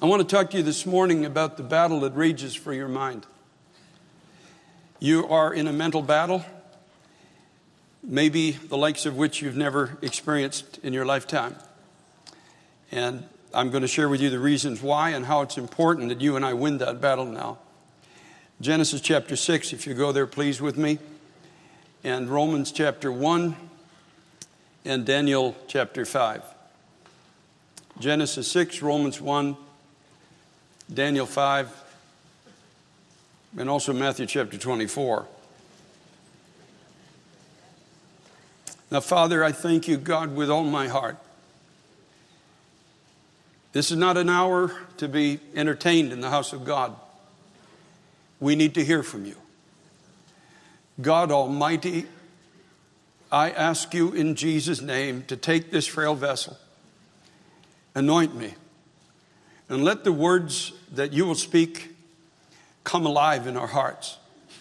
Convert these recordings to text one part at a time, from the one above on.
I want to talk to you this morning about the battle that rages for your mind. You are in a mental battle, maybe the likes of which you've never experienced in your lifetime. And I'm going to share with you the reasons why and how it's important that you and I win that battle now. Genesis chapter 6, if you go there, please, with me. And Romans chapter 1 and Daniel chapter 5. Genesis 6, Romans 1, Daniel 5, and also Matthew chapter 24. Now, Father, I thank you, God, with all my heart. This is not an hour to be entertained in the house of God. We need to hear from you. God Almighty, I ask you in Jesus' name to take this frail vessel, anoint me, and let the words that you will speak come alive in our hearts.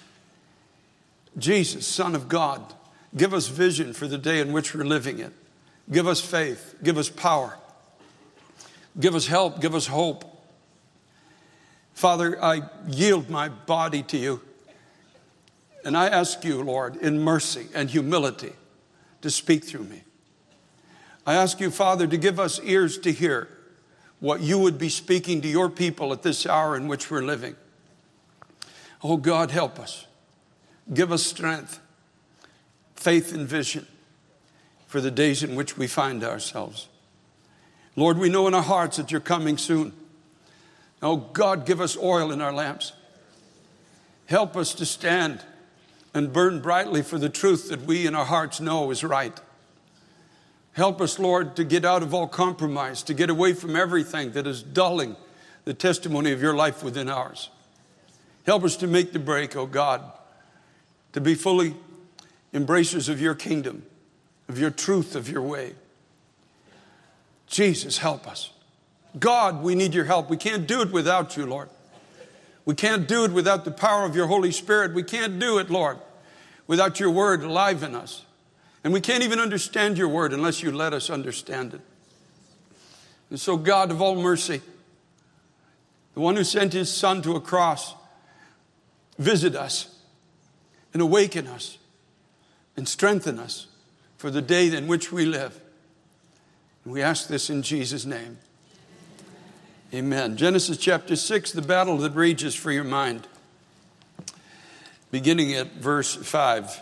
Jesus, Son of God, give us vision for the day in which we're living in. Give us faith. Give us power. Give us help. Give us hope. Father, I yield my body to you. And I ask you, Lord, in mercy and humility, to speak through me. I ask you, Father, to give us ears to hear what you would be speaking to your people at this hour in which we're living. Oh, God, help us. Give us strength, faith, and vision for the days in which we find ourselves. Lord, we know in our hearts that you're coming soon. Oh, God, give us oil in our lamps. Help us to stand and burn brightly for the truth that we in our hearts know is right. Help us, Lord, to get out of all compromise, to get away from everything that is dulling the testimony of your life within ours. Help us to make the break, oh God, to be fully embracers of your kingdom, of your truth, of your way. Jesus, help us. God, we need your help. We can't do it without you, Lord. We can't do it without the power of your Holy Spirit. We can't do it, Lord, without your word alive in us. And we can't even understand your word unless you let us understand it. And so, God of all mercy, the one who sent his son to a cross, visit us and awaken us and strengthen us for the day in which we live. And we ask this in Jesus' name. Amen. Genesis chapter 6, the battle that rages for your mind. Beginning at verse 5.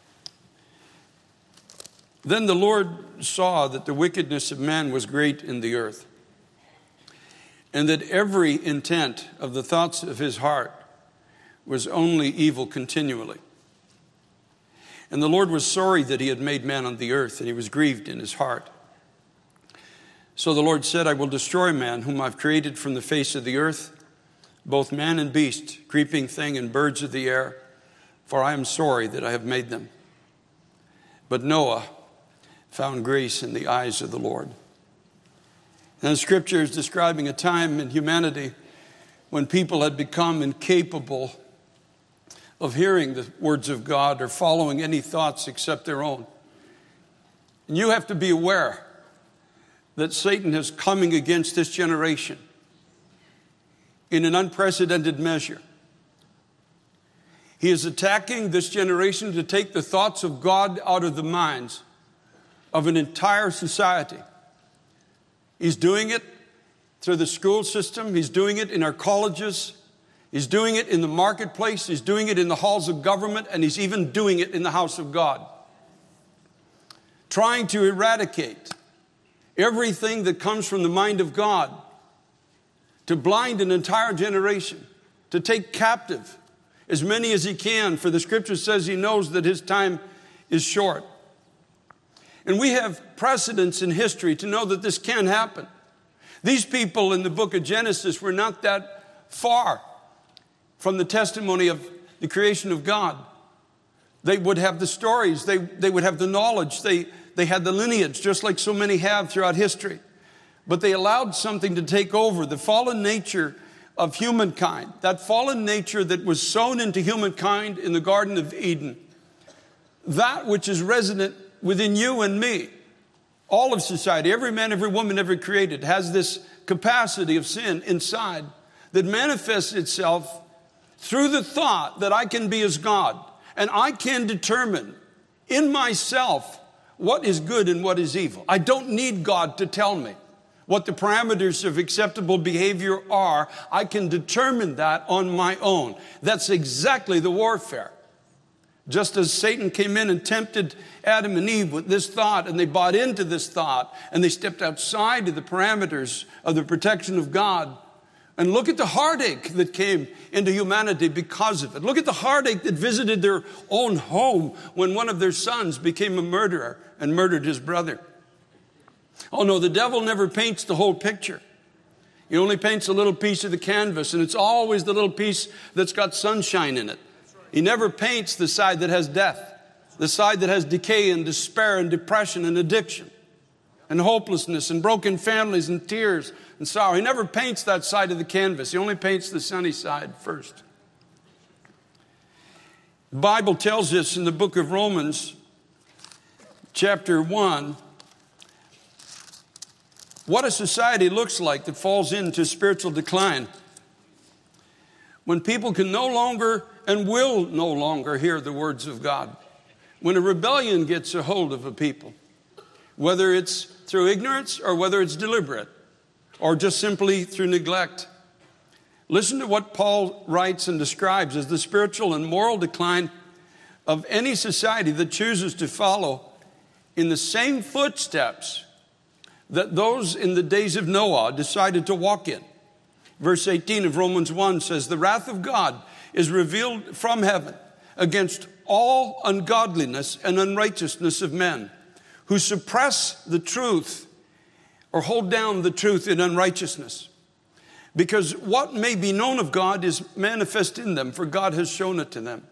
Then the Lord saw that the wickedness of man was great in the earth, and that every intent of the thoughts of his heart was only evil continually. And the Lord was sorry that he had made man on the earth, and he was grieved in his heart. So the Lord said, I will destroy man, whom I've created from the face of the earth, both man and beast, creeping thing and birds of the air, for I am sorry that I have made them. But Noah found grace in the eyes of the Lord. And the scripture is describing a time in humanity when people had become incapable of hearing the words of God or following any thoughts except their own. And you have to be aware that Satan is coming against this generation in an unprecedented measure. He is attacking this generation to take the thoughts of God out of the minds of an entire society. He's doing it through the school system. He's doing it in our colleges. He's doing it in the marketplace. He's doing it in the halls of government. And he's even doing it in the house of God. Trying to eradicate everything that comes from the mind of God, to blind an entire generation, to take captive as many as he can, for the scripture says he knows that his time is short. And we have precedents in history to know that this can happen. These people in the book of Genesis were not that far from the testimony of the creation of God. They would have the stories. They would have the knowledge. They had the lineage, just like so many have throughout history. But they allowed something to take over, the fallen nature of humankind, that fallen nature that was sown into humankind in the Garden of Eden, that which is resident within you and me, All of society, every man, every woman ever created has this capacity of sin inside that manifests itself through the thought that I can be as God and I can determine in myself what is good and what is evil. I don't need God to tell me what the parameters of acceptable behavior are. I can determine that on my own. That's exactly the warfare. Just as Satan came in and tempted Adam and Eve with this thought, and they bought into this thought, and they stepped outside of the parameters of the protection of God. And look at the heartache that came into humanity because of it. Look at the heartache that visited their own home when one of their sons became a murderer and murdered his brother. Oh no, the devil never paints the whole picture. He only paints a little piece of the canvas, and it's always the little piece that's got sunshine in it. He never paints the side that has death, the side that has decay and despair and depression and addiction and hopelessness and broken families and tears and sorrow. He never paints that side of the canvas. He only paints the sunny side first. The Bible tells us in the book of Romans, chapter 1, what a society looks like that falls into spiritual decline. When people can no longer and will no longer hear the words of God. When a rebellion gets a hold of a people, whether it's through ignorance or whether it's deliberate or just simply through neglect. Listen to what Paul writes and describes as the spiritual and moral decline of any society that chooses to follow in the same footsteps that those in the days of Noah decided to walk in. Verse 18 of Romans 1 says, "The wrath of God is revealed from heaven against all ungodliness and unrighteousness of men who suppress the truth or hold down the truth in unrighteousness. Because what may be known of God is manifest in them, for God has shown it to them."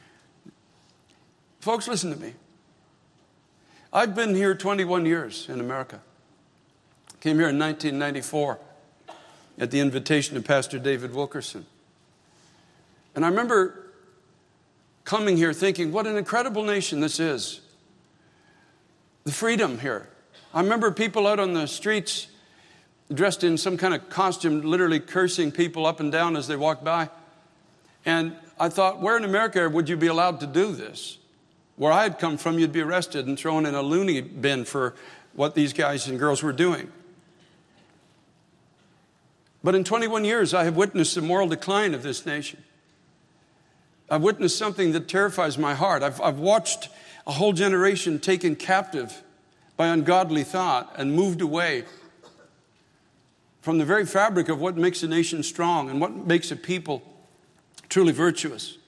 Folks, listen to me. I've been here 21 years in America. Came here in 1994 at the invitation of Pastor David Wilkerson. And I remember coming here thinking, what an incredible nation this is. The freedom here. I remember people out on the streets dressed in some kind of costume, literally cursing people up and down as they walked by. And I thought, where in America would you be allowed to do this? Where I had come from, you'd be arrested and thrown in a loony bin for what these guys and girls were doing. But in 21 years, I have witnessed the moral decline of this nation. I've witnessed something that terrifies my heart. I've watched a whole generation taken captive by ungodly thought and moved away from the very fabric of what makes a nation strong and what makes a people truly virtuous.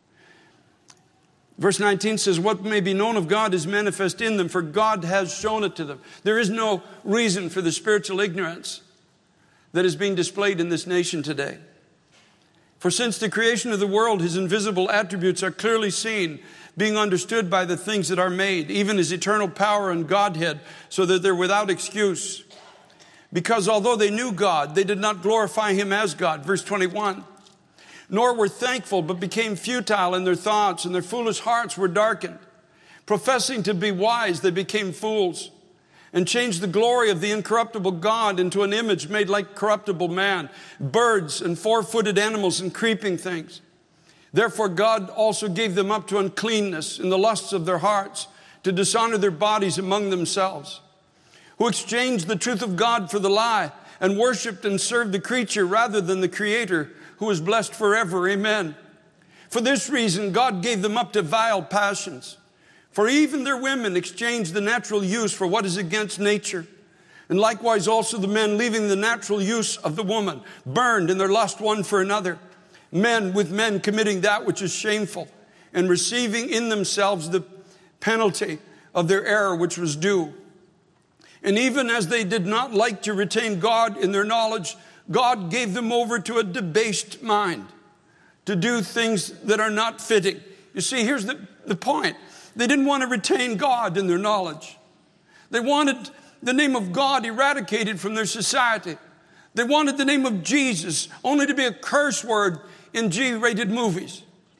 Verse 19 says, "What may be known of God is manifest in them, for God has shown it to them." There is no reason for the spiritual ignorance that is being displayed in this nation today. "For since the creation of the world, his invisible attributes are clearly seen, being understood by the things that are made, even his eternal power and Godhead, so that they're without excuse. Because although they knew God, they did not glorify him as God." Verse 21. "Nor were thankful, but became futile in their thoughts, and their foolish hearts were darkened. Professing to be wise, they became fools, and changed the glory of the incorruptible God into an image made like corruptible man, birds and four-footed animals and creeping things. Therefore God also gave them up to uncleanness in the lusts of their hearts, to dishonor their bodies among themselves, who exchanged the truth of God for the lie, and worshipped and served the creature rather than the Creator, who is blessed forever. Amen. For this reason God gave them up to vile passions. For even their women exchanged the natural use for what is against nature. And likewise also the men, leaving the natural use of the woman, burned in their lust one for another. Men with men committing that which is shameful, and receiving in themselves the penalty of their error which was due. And even as they did not like to retain God in their knowledge, God gave them over to a debased mind, to do things that are not fitting." You see, here's the point. They didn't want to retain God in their knowledge. They wanted the name of God eradicated from their society. They wanted the name of Jesus only to be a curse word in G-rated movies.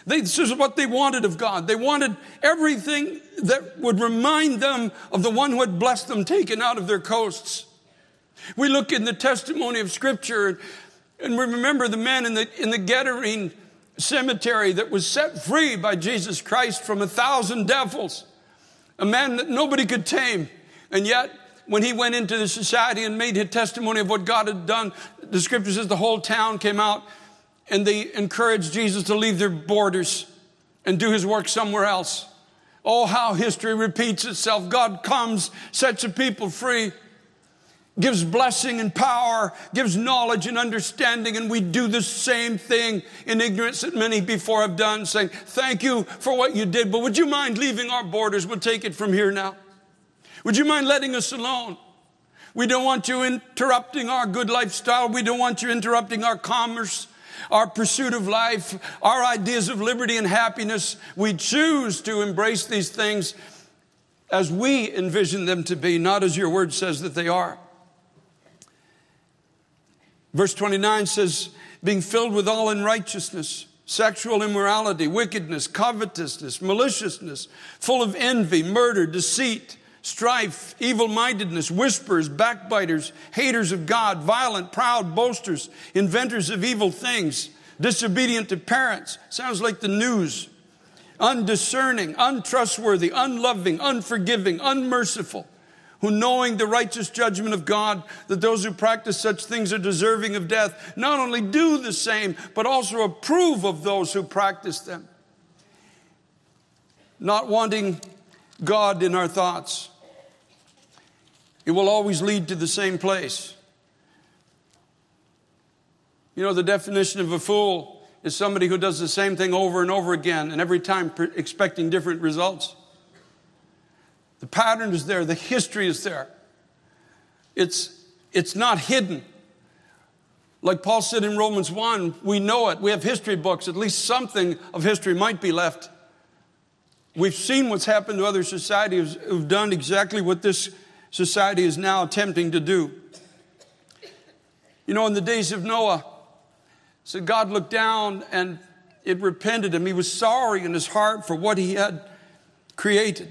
This is what they wanted of God. They wanted everything that would remind them of the one who had blessed them taken out of their coasts. We look in the testimony of Scripture and we remember the man in the Gadarene cemetery that was set free by Jesus Christ from 1,000 devils. A man that nobody could tame. And yet, when he went into the society and made his testimony of what God had done, the Scripture says the whole town came out and they encouraged Jesus to leave their borders and do his work somewhere else. Oh, how history repeats itself. God comes, sets a people free, gives blessing and power, gives knowledge and understanding, and we do the same thing in ignorance that many before have done, saying, thank you for what you did, but would you mind leaving our borders? We'll take it from here now. Would you mind letting us alone? We don't want you interrupting our good lifestyle. We don't want you interrupting our commerce, our pursuit of life, our ideas of liberty and happiness. We choose to embrace these things as we envision them to be, not as your word says that they are. Verse 29 says, being filled with all unrighteousness, sexual immorality, wickedness, covetousness, maliciousness, full of envy, murder, deceit, strife, evil-mindedness, whisperers, backbiters, haters of God, violent, proud, boasters, inventors of evil things, disobedient to parents. Sounds like the news. Undiscerning, untrustworthy, unloving, unforgiving, unmerciful, who knowing the righteous judgment of God, that those who practice such things are deserving of death, not only do the same, but also approve of those who practice them. Not wanting God in our thoughts. It will always lead to the same place. You know, the definition of a fool is somebody who does the same thing over and over again, and every time expecting different results. The pattern is there. The history is there. It's not hidden. Like Paul said in Romans 1, we know it. We have history books. At least something of history might be left. We've seen what's happened to other societies who've done exactly what this society is now attempting to do. You know, in the days of Noah, so God looked down and it repented him. He was sorry in his heart for what he had created.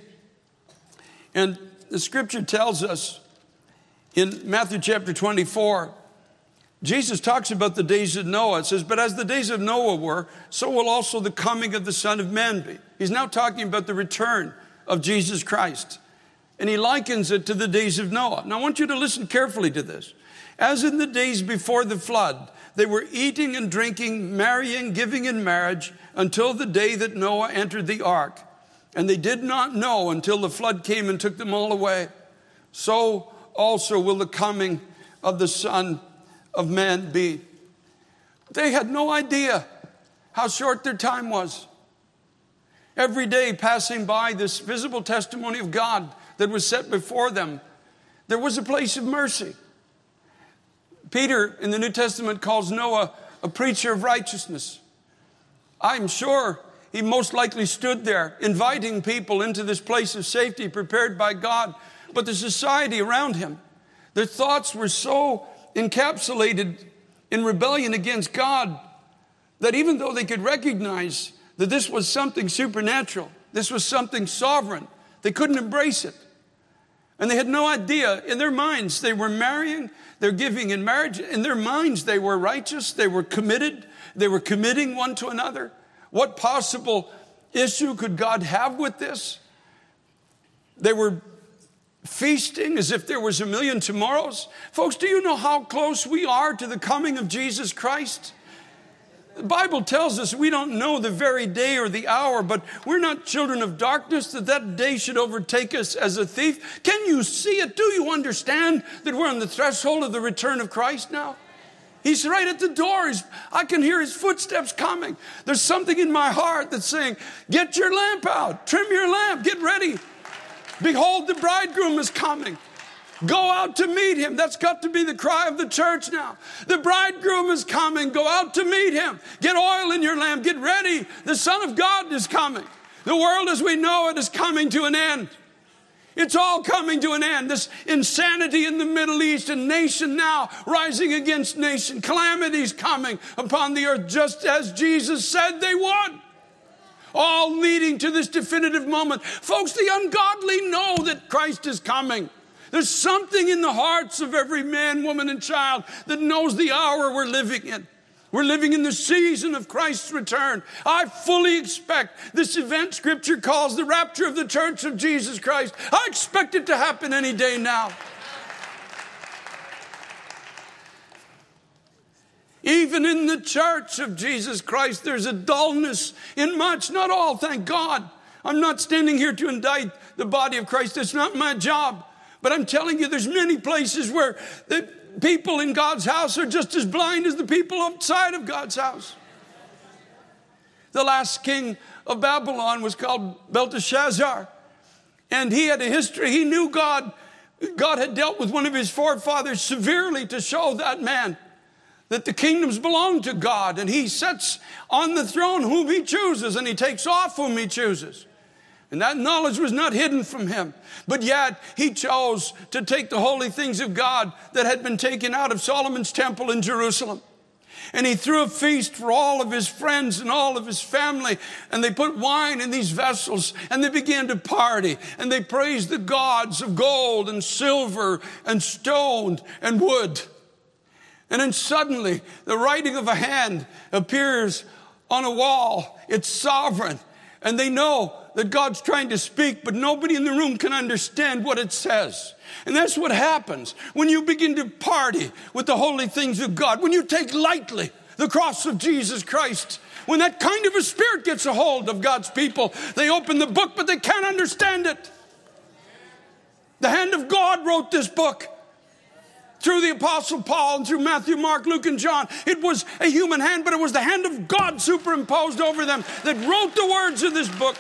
And the Scripture tells us in Matthew chapter 24, Jesus talks about the days of Noah. It says, but as the days of Noah were, so will also the coming of the Son of Man be. He's now talking about the return of Jesus Christ. And he likens it to the days of Noah. Now I want you to listen carefully to this. As in the days before the flood, they were eating and drinking, marrying, giving in marriage, until the day that Noah entered the ark. And they did not know until the flood came and took them all away. So also will the coming of the Son of Man be. They had no idea how short their time was. Every day passing by this visible testimony of God that was set before them, there was a place of mercy. Peter in the New Testament calls Noah a preacher of righteousness. I'm sure he most likely stood there inviting people into this place of safety prepared by God. But the society around him, their thoughts were so encapsulated in rebellion against God that even though they could recognize that this was something supernatural, this was something sovereign, they couldn't embrace it. And they had no idea. In their minds, they were marrying, they're giving in marriage. In their minds, they were righteous, they were committed, they were committing one to another. What possible issue could God have with this? They were feasting as if there was a million tomorrows. Folks, do you know how close we are to the coming of Jesus Christ? The Bible tells us we don't know the very day or the hour, but we're not children of darkness, that day should overtake us as a thief. Can you see it? Do you understand that we're on the threshold of the return of Christ now? He's right at the door. I can hear his footsteps coming. There's something in my heart that's saying, get your lamp out, trim your lamp, get ready. Behold, the bridegroom is coming. Go out to meet him. That's got to be the cry of the church now. The bridegroom is coming. Go out to meet him. Get oil in your lamp. Get ready. The Son of God is coming. The world as we know it is coming to an end. It's all coming to an end. This insanity in the Middle East and nation now rising against nation. Calamities coming upon the earth just as Jesus said they would. all leading to this definitive moment. Folks, the ungodly know that Christ is coming. There's something in the hearts of every man, woman, and child that knows the hour we're living in. We're living in the season of Christ's return. I fully expect this event Scripture calls the rapture of the church of Jesus Christ. I expect it to happen any day now. Even in the church of Jesus Christ, there's a dullness in much, not all, thank God. I'm not standing here to indict the body of Christ. That's not my job. But I'm telling you, there's many places where the people in God's house are just as blind as the people outside of God's house. The last king of Babylon was called Belteshazzar. And he had a history. He knew God. God had dealt with one of his forefathers severely to show that man that the kingdoms belong to God. And he sets on the throne whom he chooses, and he takes off whom he chooses. And that knowledge was not hidden from him. But yet he chose to take the holy things of God that had been taken out of Solomon's temple in Jerusalem. And he threw a feast for all of his friends and all of his family. And they put wine in these vessels, and they began to party. And they praised the gods of gold and silver and stone and wood. And then suddenly the writing of a hand appears on a wall. It's sovereign. And they know that God's trying to speak, but nobody in the room can understand what it says. And that's what happens when you begin to party with the holy things of God, when you take lightly the cross of Jesus Christ. When that kind of a spirit gets a hold of God's people, they open the book, but they can't understand it. The hand of God wrote this book. Through the Apostle Paul and through Matthew, Mark, Luke, and John. It was a human hand, but it was the hand of God superimposed over them that wrote the words of this book.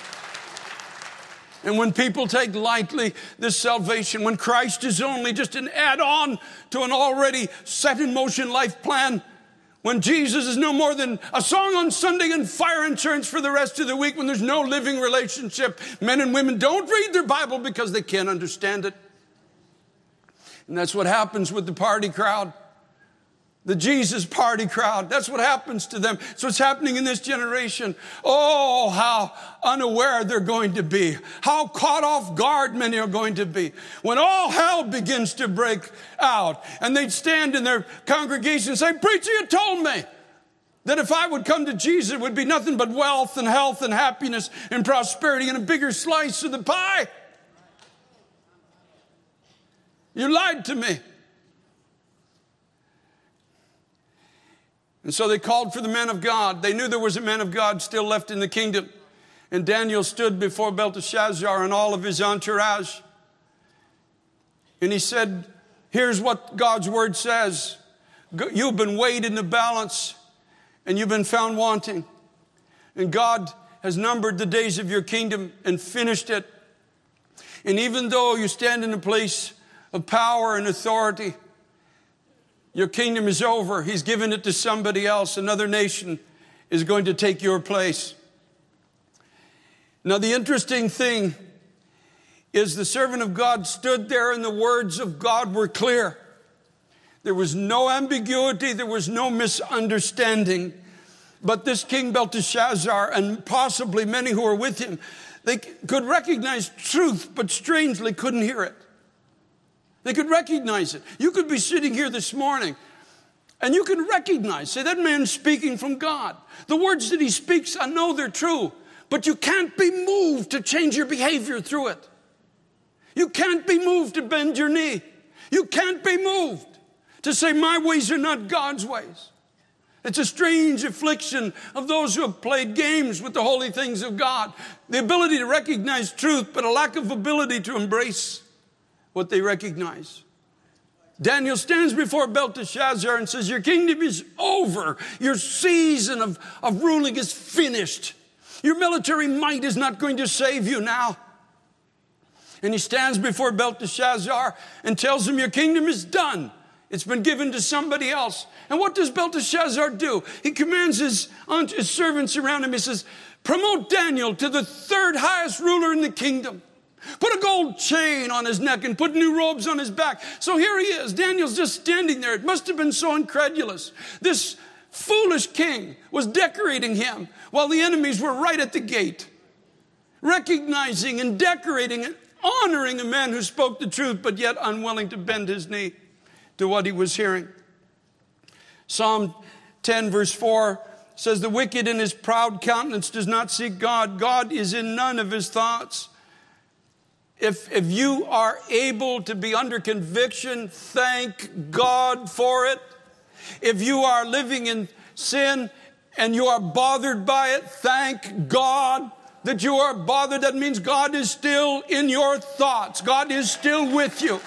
And when people take lightly this salvation, when Christ is only just an add-on to an already set in motion life plan, when Jesus is no more than a song on Sunday and fire insurance for the rest of the week, when there's no living relationship, men and women don't read their Bible because they can't understand it. And that's what happens with the party crowd. The Jesus party crowd. That's what happens to them. So it's happening in this generation. Oh, how unaware they're going to be. How caught off guard many are going to be. When all hell begins to break out. And they'd stand in their congregation and say, "Preacher, you told me that if I would come to Jesus, it would be nothing but wealth and health and happiness and prosperity and a bigger slice of the pie. You lied to me." And so they called for the man of God. They knew there was a man of God still left in the kingdom. And Daniel stood before Belteshazzar and all of his entourage. And he said, here's what God's word says. You've been weighed in the balance and you've been found wanting. And God has numbered the days of your kingdom and finished it. And even though you stand in a place of power and authority, your kingdom is over. He's given it to somebody else. Another nation is going to take your place. Now, the interesting thing is the servant of God stood there and the words of God were clear. There was no ambiguity. There was no misunderstanding. But this King Belteshazzar and possibly many who were with him, they could recognize truth, but strangely couldn't hear it. They could recognize it. You could be sitting here this morning and you can recognize, say, that man's speaking from God. The words that he speaks, I know they're true, but you can't be moved to change your behavior through it. You can't be moved to bend your knee. You can't be moved to say, my ways are not God's ways. It's a strange affliction of those who have played games with the holy things of God. The ability to recognize truth, but a lack of ability to embrace what they recognize. Daniel stands before Belteshazzar and says, your kingdom is over. Your season of ruling is finished. Your military might is not going to save you now. And he stands before Belteshazzar and tells him, your kingdom is done. It's been given to somebody else. And what does Belteshazzar do? He commands his servants around him. He says, promote Daniel to the third highest ruler in the kingdom. Put a gold chain on his neck and put new robes on his back. So here he is. Daniel's just standing there. It must have been so incredulous. This foolish king was decorating him while the enemies were right at the gate, recognizing and decorating and honoring a man who spoke the truth, but yet unwilling to bend his knee to what he was hearing. Psalm 10 verse 4 says, the wicked in his proud countenance does not seek God. God is in none of his thoughts. If you are able to be under conviction, thank God for it. If you are living in sin and you are bothered by it, thank God that you are bothered. That means God is still in your thoughts. God is still with you.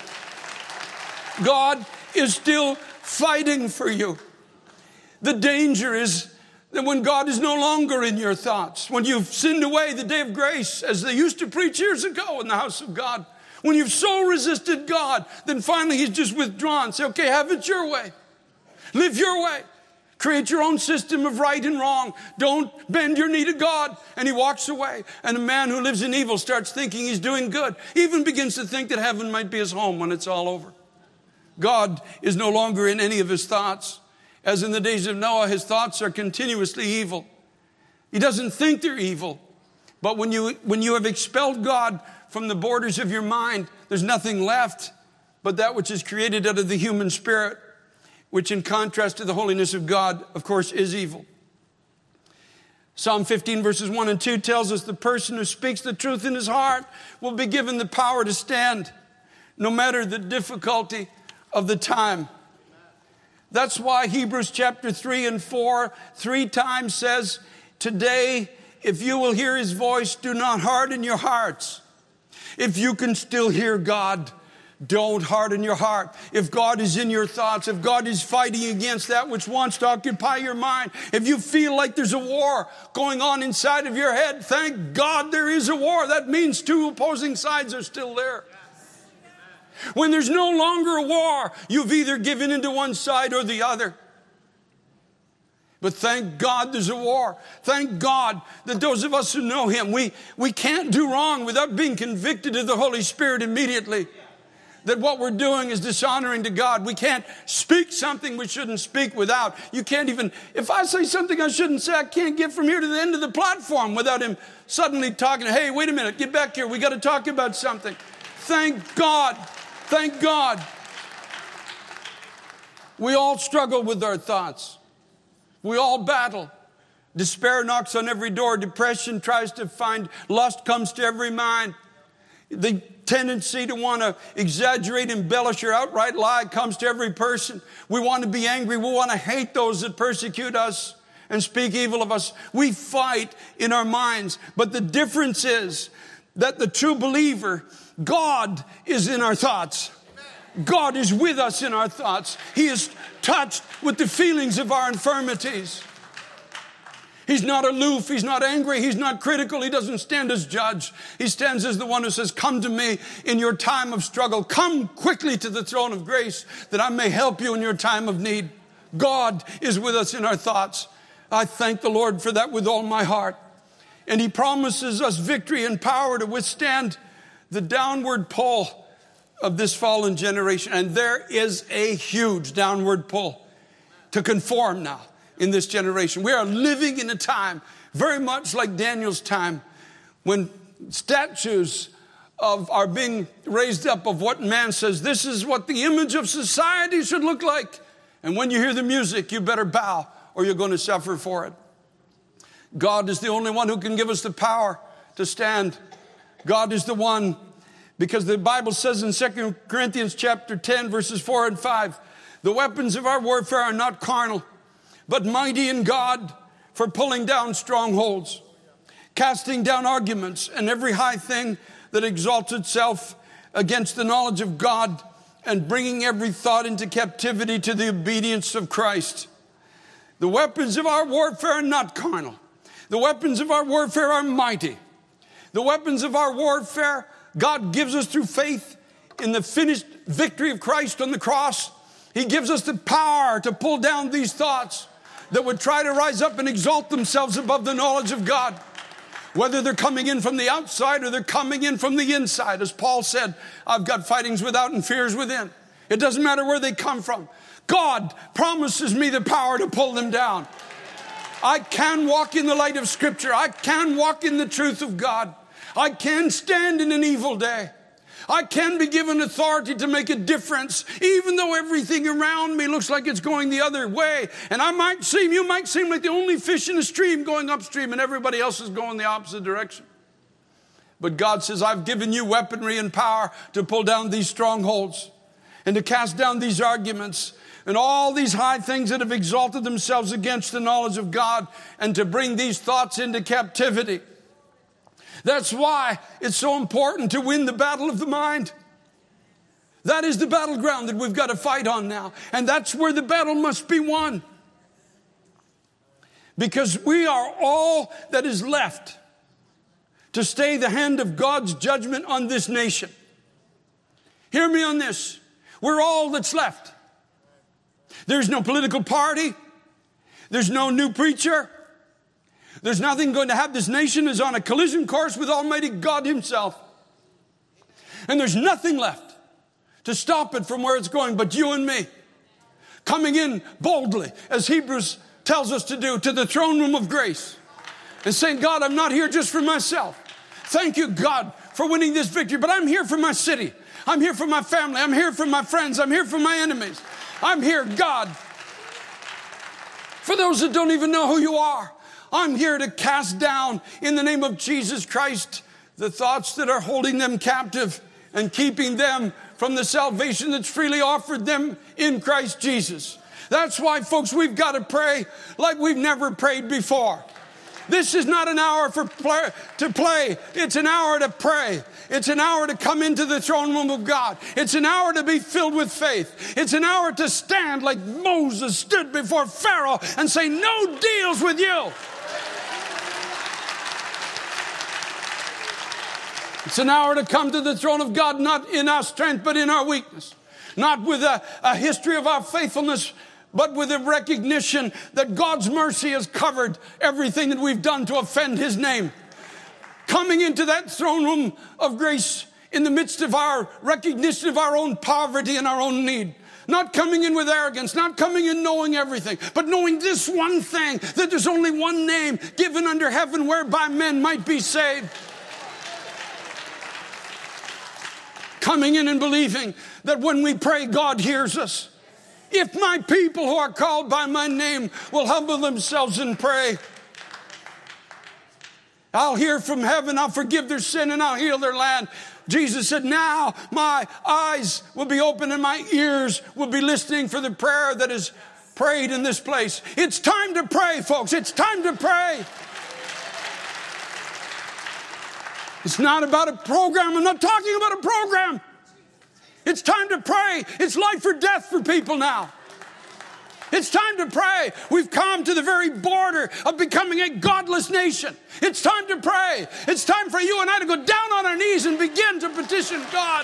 God is still fighting for you. The danger is that when God is no longer in your thoughts, when you've sinned away the day of grace, as they used to preach years ago in the house of God, when you've so resisted God, then finally he's just withdrawn. Say, okay, have it your way. Live your way. Create your own system of right and wrong. Don't bend your knee to God. And he walks away. And a man who lives in evil starts thinking he's doing good. Even begins to think that heaven might be his home when it's all over. God is no longer in any of his thoughts. As in the days of Noah, his thoughts are continuously evil. He doesn't think they're evil. But when you have expelled God from the borders of your mind, there's nothing left but that which is created out of the human spirit, which in contrast to the holiness of God, of course, is evil. Psalm 15 verses 1 and 2 tells us the person who speaks the truth in his heart will be given the power to stand, no matter the difficulty of the time. That's why Hebrews chapter 3 and 4 3 times says, today, if you will hear his voice, do not harden your hearts. If you can still hear God, don't harden your heart. If God is in your thoughts, if God is fighting against that which wants to occupy your mind, if you feel like there's a war going on inside of your head, thank God there is a war. That means two opposing sides are still there. When there's no longer a war, you've either given into one side or the other. But thank God there's a war. Thank God that those of us who know him, we can't do wrong without being convicted of the Holy Spirit immediately. That what we're doing is dishonoring to God. We can't speak something we shouldn't speak without. You can't even, if I say something I shouldn't say, I can't get from here to the end of the platform without him suddenly talking, hey, wait a minute, get back here. We got to talk about something. Thank God. Thank God. We all struggle with our thoughts. We all battle. Despair knocks on every door. Depression tries to find. Lust comes to every mind. The tendency to want to exaggerate, embellish, or outright lie comes to every person. We want to be angry. We want to hate those that persecute us and speak evil of us. We fight in our minds. But the difference is that the true believer, God is in our thoughts. God is with us in our thoughts. He is touched with the feelings of our infirmities. He's not aloof. He's not angry. He's not critical. He doesn't stand as judge. He stands as the one who says, come to me in your time of struggle. Come quickly to the throne of grace that I may help you in your time of need. God is with us in our thoughts. I thank the Lord for that with all my heart. And he promises us victory and power to withstand the downward pull of this fallen generation. And there is a huge downward pull to conform now in this generation. We are living in a time very much like Daniel's time when statues are being raised up of what man says, this is what the image of society should look like. And when you hear the music, you better bow or you're going to suffer for it. God is the only one who can give us the power to stand. God is the one, because the Bible says in 2 Corinthians chapter 10, verses 4 and 5, the weapons of our warfare are not carnal, but mighty in God for pulling down strongholds, casting down arguments and every high thing that exalts itself against the knowledge of God, and bringing every thought into captivity to the obedience of Christ. The weapons of our warfare are not carnal. The weapons of our warfare are mighty. The weapons of our warfare, God gives us through faith in the finished victory of Christ on the cross. He gives us the power to pull down these thoughts that would try to rise up and exalt themselves above the knowledge of God. Whether they're coming in from the outside or they're coming in from the inside. As Paul said, I've got fightings without and fears within. It doesn't matter where they come from. God promises me the power to pull them down. I can walk in the light of Scripture. I can walk in the truth of God. I can stand in an evil day. I can be given authority to make a difference, even though everything around me looks like it's going the other way. And you might seem like the only fish in the stream going upstream, and everybody else is going the opposite direction. But God says, I've given you weaponry and power to pull down these strongholds and to cast down these arguments and all these high things that have exalted themselves against the knowledge of God, and to bring these thoughts into captivity. That's why it's so important to win the battle of the mind. That is the battleground that we've got to fight on now. And that's where the battle must be won. Because we are all that is left to stay the hand of God's judgment on this nation. Hear me on this. We're all that's left. There's no political party. There's no new preacher. There's nothing going to have this nation is on a collision course with Almighty God Himself. And there's nothing left to stop it from where it's going but you and me. Coming in boldly, as Hebrews tells us to do, to the throne room of grace. And saying, God, I'm not here just for myself. Thank you, God, for winning this victory. But I'm here for my city. I'm here for my family. I'm here for my friends. I'm here for my enemies. I'm here, God, for those that don't even know who you are. I'm here to cast down, in the name of Jesus Christ, the thoughts that are holding them captive and keeping them from the salvation that's freely offered them in Christ Jesus. That's why, folks, we've got to pray like we've never prayed before. This is not an hour to play. It's an hour to pray. It's an hour to come into the throne room of God. It's an hour to be filled with faith. It's an hour to stand like Moses stood before Pharaoh and say, no deals with you. It's an hour to come to the throne of God, not in our strength, but in our weakness. Not with a history of our faithfulness, but with a recognition that God's mercy has covered everything that we've done to offend His name. Coming into that throne room of grace in the midst of our recognition of our own poverty and our own need. Not coming in with arrogance, not coming in knowing everything, but knowing this one thing, that there's only one name given under heaven whereby men might be saved. Coming in and believing that when we pray, God hears us. If my people who are called by my name will humble themselves and pray, I'll hear from heaven, I'll forgive their sin, and I'll heal their land. Jesus said, now my eyes will be open and my ears will be listening for the prayer that is prayed in this place. It's time to pray, folks. It's time to pray. It's not about a program. I'm not talking about a program. It's time to pray. It's life or death for people now. It's time to pray. We've come to the very border of becoming a godless nation. It's time to pray. It's time for you and I to go down on our knees and begin to petition God.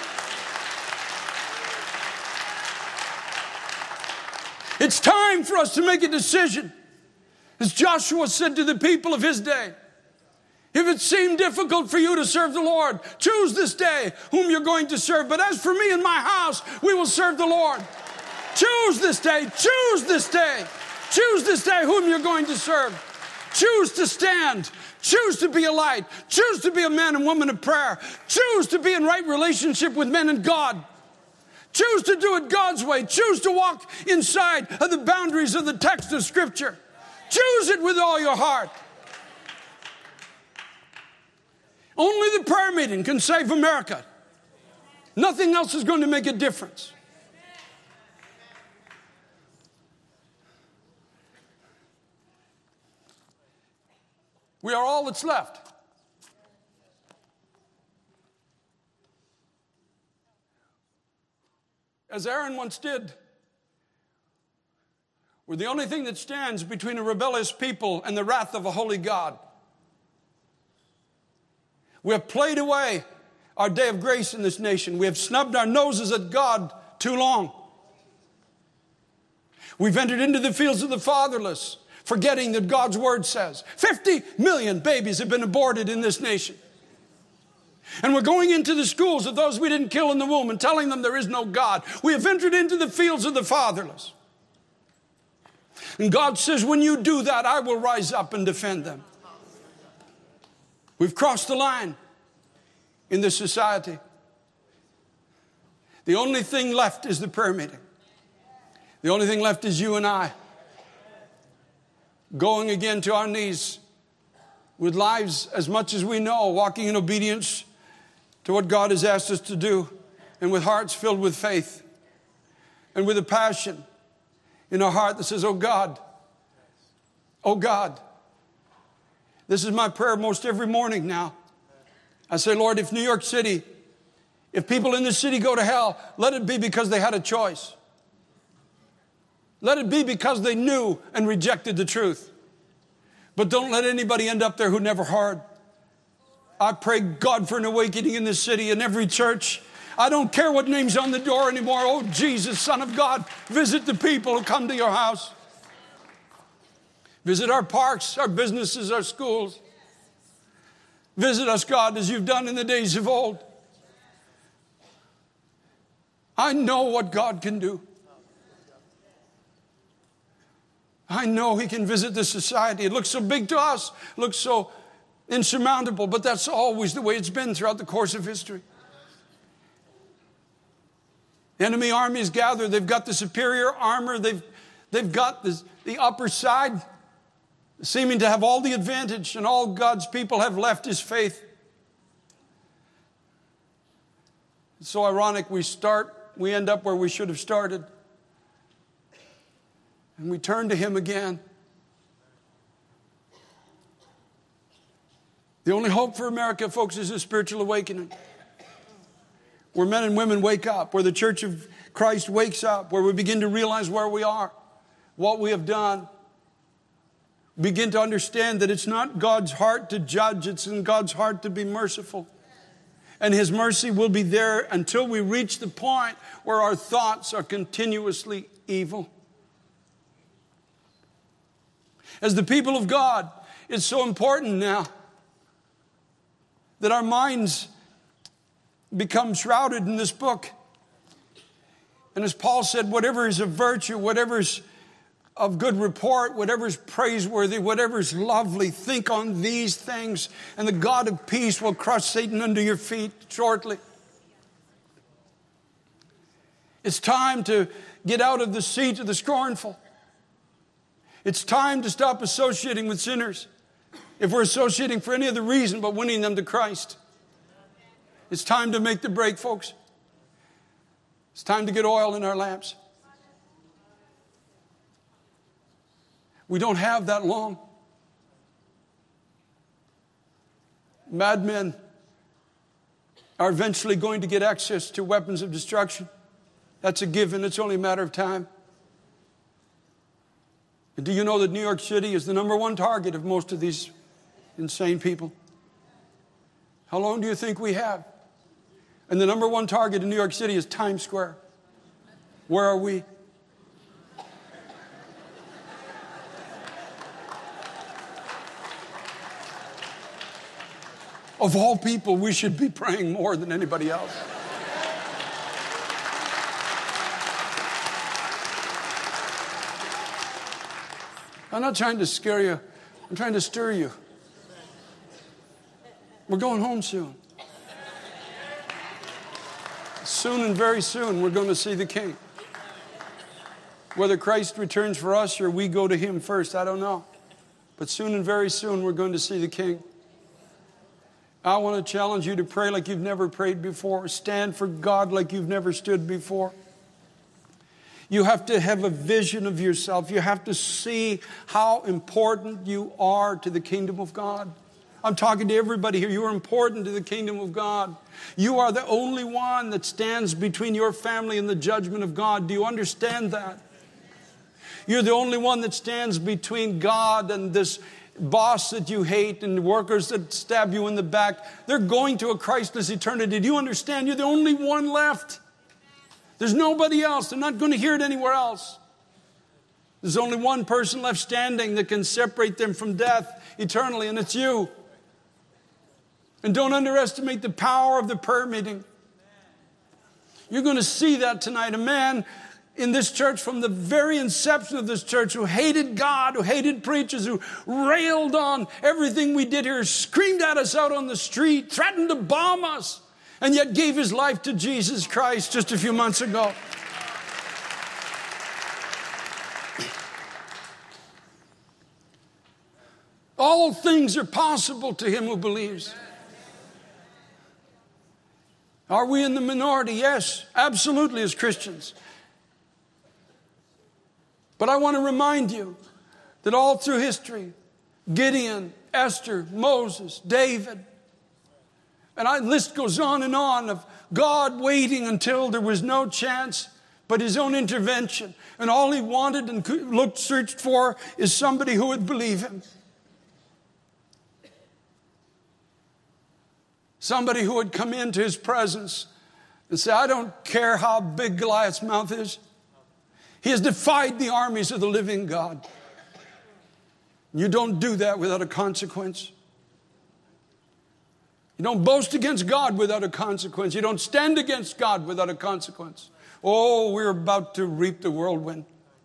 It's time for us to make a decision. As Joshua said to the people of his day, if it seemed difficult for you to serve the Lord, choose this day whom you're going to serve. But as for me and my house, we will serve the Lord. Choose this day. Choose this day. Choose this day whom you're going to serve. Choose to stand. Choose to be a light. Choose to be a man and woman of prayer. Choose to be in right relationship with men and God. Choose to do it God's way. Choose to walk inside of the boundaries of the text of Scripture. Choose it with all your heart. Only the prayer meeting can save America. Nothing else is going to make a difference. We are all that's left. As Aaron once did, we're the only thing that stands between a rebellious people and the wrath of a holy God. We have played away our day of grace in this nation. We have snubbed our noses at God too long. We've entered into the fields of the fatherless, forgetting that God's word says 50 million babies have been aborted in this nation. And we're going into the schools of those we didn't kill in the womb and telling them there is no God. We have entered into the fields of the fatherless. And God says, when you do that, I will rise up and defend them. We've crossed the line in this society. The only thing left is the prayer meeting. The only thing left is you and I going again to our knees with lives as much as we know, walking in obedience to what God has asked us to do, and with hearts filled with faith and with a passion in our heart that says, oh God, this is my prayer most every morning now. I say, Lord, if New York City, if people in this city go to hell, let it be because they had a choice. Let it be because they knew and rejected the truth. But don't let anybody end up there who never heard. I pray, God, for an awakening in this city, in every church. I don't care what name's on the door anymore. Oh, Jesus, Son of God, visit the people who come to your house. Visit our parks, our businesses, our schools. Visit us, God, as you've done in the days of old. I know what God can do. I know he can visit this society. It looks so big to us, looks so insurmountable, but that's always the way it's been throughout the course of history. The enemy armies gather. They've got the superior armor. They've got the upper side, seeming to have all the advantage, and all God's people have left is faith. It's so ironic. We end up where we should have started. And we turn to him again. The only hope for America, folks, is a spiritual awakening. Where men and women wake up, where the Church of Christ wakes up, where we begin to realize where we are, what we have done. Begin to understand that it's not God's heart to judge, it's in God's heart to be merciful. And his mercy will be there until we reach the point where our thoughts are continuously evil. As the people of God, it's so important now that our minds become shrouded in this book. And as Paul said, whatever is of virtue, whatever is of good report, whatever is praiseworthy, whatever is lovely, think on these things, and the God of peace will crush Satan under your feet shortly. It's time to get out of the seat of the scornful. It's time to stop associating with sinners. If we're associating for any other reason but winning them to Christ. It's time to make the break, folks. It's time to get oil in our lamps. We don't have that long. Madmen are eventually going to get access to weapons of destruction. That's a given. It's only a matter of time. And do you know that New York City is the number one target of most of these insane people? How long do you think we have? And the number one target in New York City is Times Square. Where are we? Of all people, we should be praying more than anybody else. I'm not trying to scare you. I'm trying to stir you. We're going home soon. Soon and very soon, we're going to see the King. Whether Christ returns for us or we go to him first, I don't know. But soon and very soon, we're going to see the King. I want to challenge you to pray like you've never prayed before. Stand for God like you've never stood before. You have to have a vision of yourself. You have to see how important you are to the kingdom of God. I'm talking to everybody here. You are important to the kingdom of God. You are the only one that stands between your family and the judgment of God. Do you understand that? You're the only one that stands between God and this boss that you hate and workers that stab you in the back. They're going to a Christless eternity. Do you understand? You're the only one left. There's nobody else. They're not going to hear it anywhere else. There's only one person left standing that can separate them from death eternally, and it's you. And don't underestimate the power of the prayer meeting. You're going to see that tonight. A man in this church from the very inception of this church who hated God, who hated preachers, who railed on everything we did here, screamed at us out on the street, threatened to bomb us, and yet gave his life to Jesus Christ just a few months ago. All things are possible to him who believes. Are we in the minority? Yes, absolutely, as Christians. But I want to remind you that all through history, Gideon, Esther, Moses, David, and the list goes on of God waiting until there was no chance but his own intervention. And all he wanted and searched for is somebody who would believe him. Somebody who would come into his presence and say, I don't care how big Goliath's mouth is. He has defied the armies of the living God. You don't do that without a consequence. You don't boast against God without a consequence. You don't stand against God without a consequence. Oh, we're about to reap the whirlwind.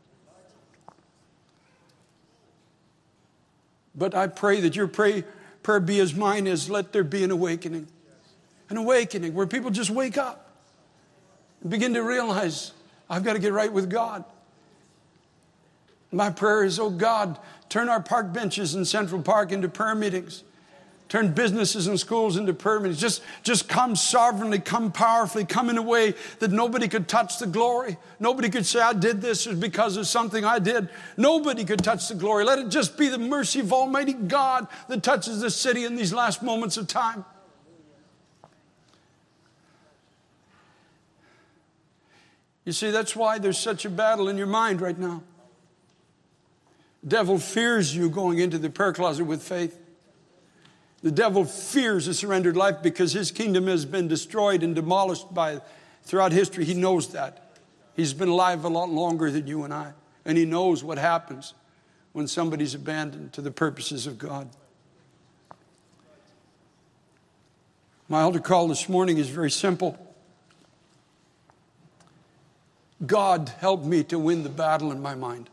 But I pray that your prayer be as mine is. Let there be an awakening. An awakening where people just wake up and begin to realize, I've got to get right with God. My prayer is, oh God, turn our park benches in Central Park into prayer meetings. Turn businesses and schools into prayer meetings. Just come sovereignly, come powerfully, come in a way that nobody could touch the glory. Nobody could say, I did this because of something I did. Nobody could touch the glory. Let it just be the mercy of Almighty God that touches this city in these last moments of time. You see, that's why there's such a battle in your mind right now. The devil fears you going into the prayer closet with faith. The devil fears a surrendered life because his kingdom has been destroyed and demolished throughout history. He knows that. He's been alive a lot longer than you and I. And he knows what happens when somebody's abandoned to the purposes of God. My altar call this morning is very simple. God, help me to win the battle in my mind.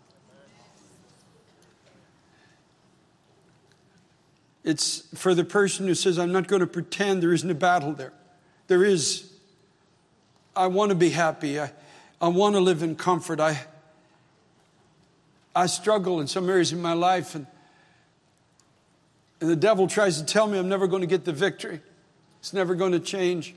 It's for the person who says, I'm not going to pretend there isn't a battle there. There is. I want to be happy. I want to live in comfort. I struggle in some areas of my life, and the devil tries to tell me I'm never going to get the victory. It's never going to change.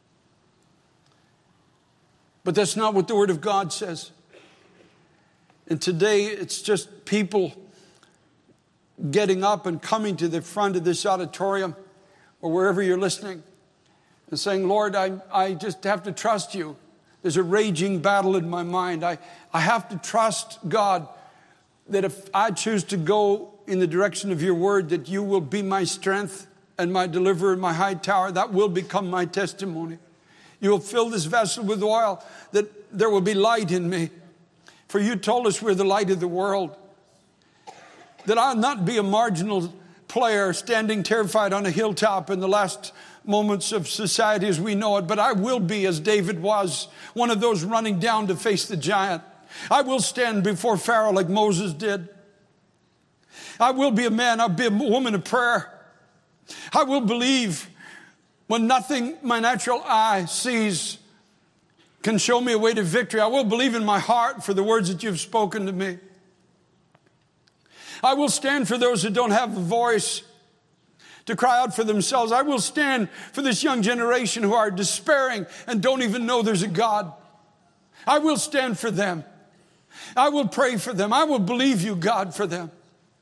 But that's not what the Word of God says. And today it's just people getting up and coming to the front of this auditorium or wherever you're listening and saying, Lord, I just have to trust you. There's a raging battle in my mind. I have to trust, God, that if I choose to go in the direction of your word, that you will be my strength and my deliverer and my high tower. That will become my testimony. You will fill this vessel with oil, that there will be light in me. For you told us we're the light of the world. That I'll not be a marginal player standing terrified on a hilltop in the last moments of society as we know it, but I will be, as David was, one of those running down to face the giant. I will stand before Pharaoh like Moses did. I will be a man, I'll be a woman of prayer. I will believe when nothing my natural eye sees can show me a way to victory. I will believe in my heart for the words that you've spoken to me. I will stand for those who don't have a voice to cry out for themselves. I will stand for this young generation who are despairing and don't even know there's a God. I will stand for them. I will pray for them. I will believe you, God, for them.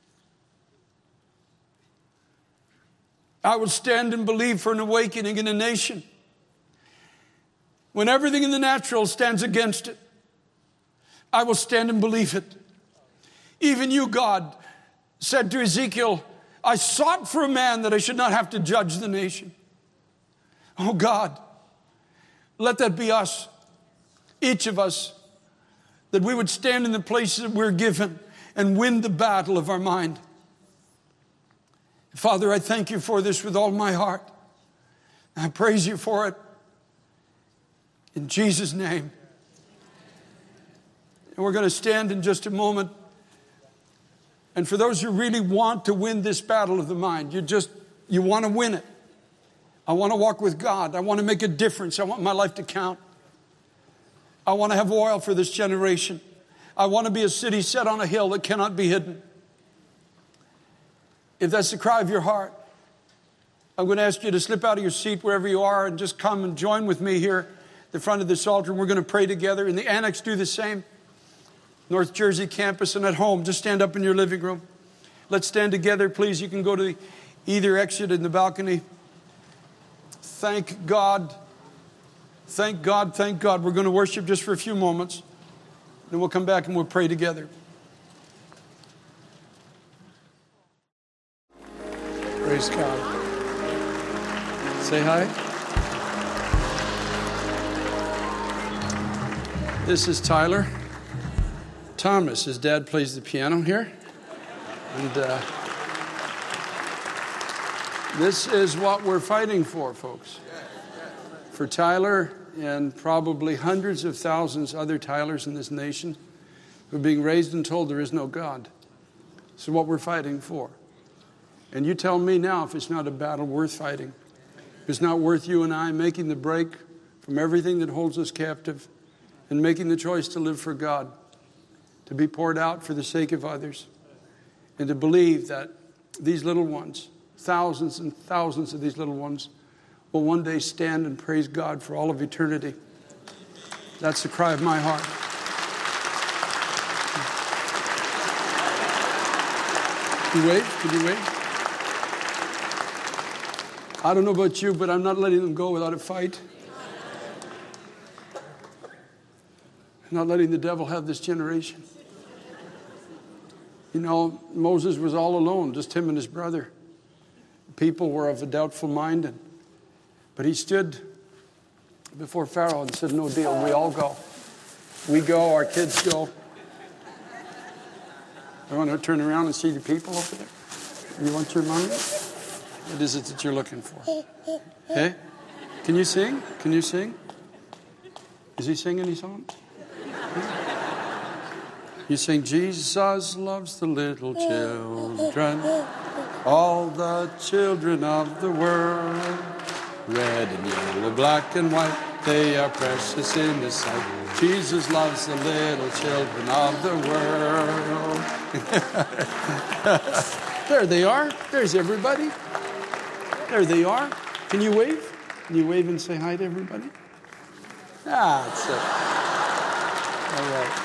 I will stand and believe for an awakening in a nation when everything in the natural stands against it. I will stand and believe it. Even you, God, said to Ezekiel, I sought for a man that I should not have to judge the nation. Oh God, let that be us, each of us, that we would stand in the places that we're given and win the battle of our mind. Father, I thank you for this with all my heart. I praise you for it. In Jesus' name. And we're going to stand in just a moment. And for those who really want to win this battle of the mind, you want to win it. I want to walk with God. I want to make a difference. I want my life to count. I want to have oil for this generation. I want to be a city set on a hill that cannot be hidden. If that's the cry of your heart, I'm going to ask you to slip out of your seat wherever you are and just come and join with me here at the front of this altar. And we're going to pray together. In the annex, do the same. North Jersey campus, and at home, just stand up in your living room. Let's stand together, please. You can go to either exit in the balcony. Thank God. Thank God. Thank God. We're going to worship just for a few moments. Then we'll come back and we'll pray together. Praise God. Say hi. This is Tyler. Thomas, his dad plays the piano here. And this is what we're fighting for, folks. For Tyler and probably hundreds of thousands other Tylers in this nation who are being raised and told there is no God. This is what we're fighting for. And you tell me now if it's not a battle worth fighting. If it's not worth you and I making the break from everything that holds us captive and making the choice to live for God, to be poured out for the sake of others, and to believe that these little ones, thousands and thousands of these little ones, will one day stand and praise God for all of eternity. That's the cry of my heart. Can you wave? Can you wave? I don't know about you, but I'm not letting them go without a fight. I'm not letting the devil have this generation. You know, Moses was all alone, just him and his brother. People were of a doubtful mind, but he stood before Pharaoh and said, no deal, we all go. We go, our kids go. I want to turn around and see the people over there. You want your money? What is it that you're looking for? Hey? Can you sing? Can you sing? Is he singing any songs? You sing, Jesus loves the little children, all the children of the world. Red and yellow, black and white, they are precious in His sight. Jesus loves the little children of the world. There they are. There's everybody. There they are. Can you wave? Can you wave and say hi to everybody? That's it. All right.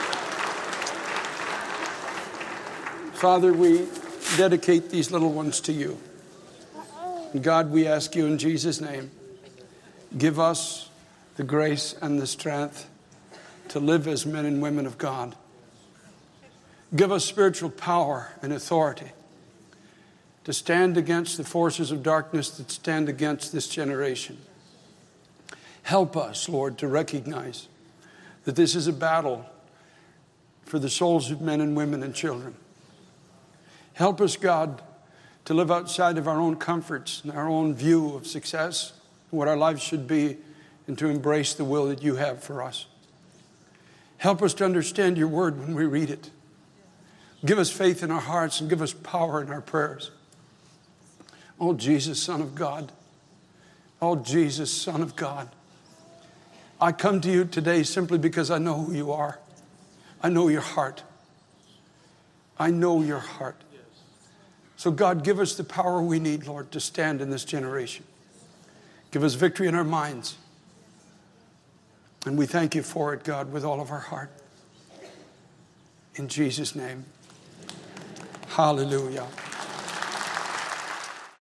Father, we dedicate these little ones to you. And God, we ask you in Jesus' name, give us the grace and the strength to live as men and women of God. Give us spiritual power and authority to stand against the forces of darkness that stand against this generation. Help us, Lord, to recognize that this is a battle for the souls of men and women and children. Help us, God, to live outside of our own comforts and our own view of success, what our lives should be, and to embrace the will that you have for us. Help us to understand your word when we read it. Give us faith in our hearts and give us power in our prayers. Oh, Jesus, Son of God. Oh, Jesus, Son of God. I come to you today simply because I know who you are. I know your heart. I know your heart. So God, give us the power we need, Lord, to stand in this generation. Give us victory in our minds. And we thank you for it, God, with all of our heart. In Jesus' name. Hallelujah.